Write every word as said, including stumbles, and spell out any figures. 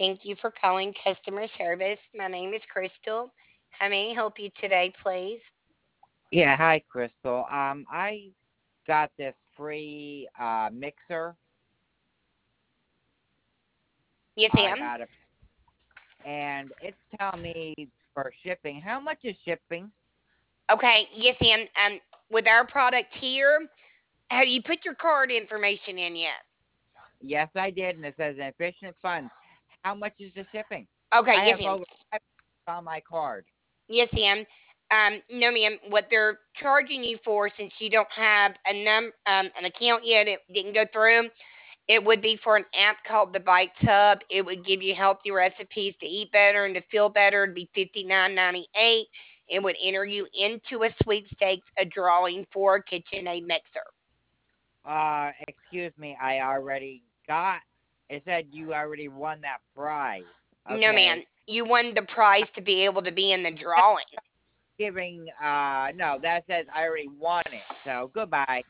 Thank you for calling customer service. My name is Crystal. How may I help you today, please? Yeah, hi Crystal. Um, I got this free uh mixer. Yes, I ma'am. got it, and it's telling me for shipping. How much is shipping? Okay, yes, ma'am. Um, with our product here, have you put your card information in yet? Yes, I did, and it says efficient funds. How much is the shipping? Okay, I yes, have ma'am. over five on my card. Yes, ma'am. Um, no, ma'am. What they're charging you for, since you don't have a num um, an account yet, it didn't go through. It would be for an app called the Bites Hub. It would give you healthy recipes to eat better and to feel better. It'd be fifty nine ninety eight. It would enter you into a sweepstakes, a drawing for a KitchenAid mixer. Uh, excuse me, I already got. It said you already won that prize. No, Okay, man. You won the prize to be able to be in the drawing. giving. Uh, no, that says I already won it. So goodbye.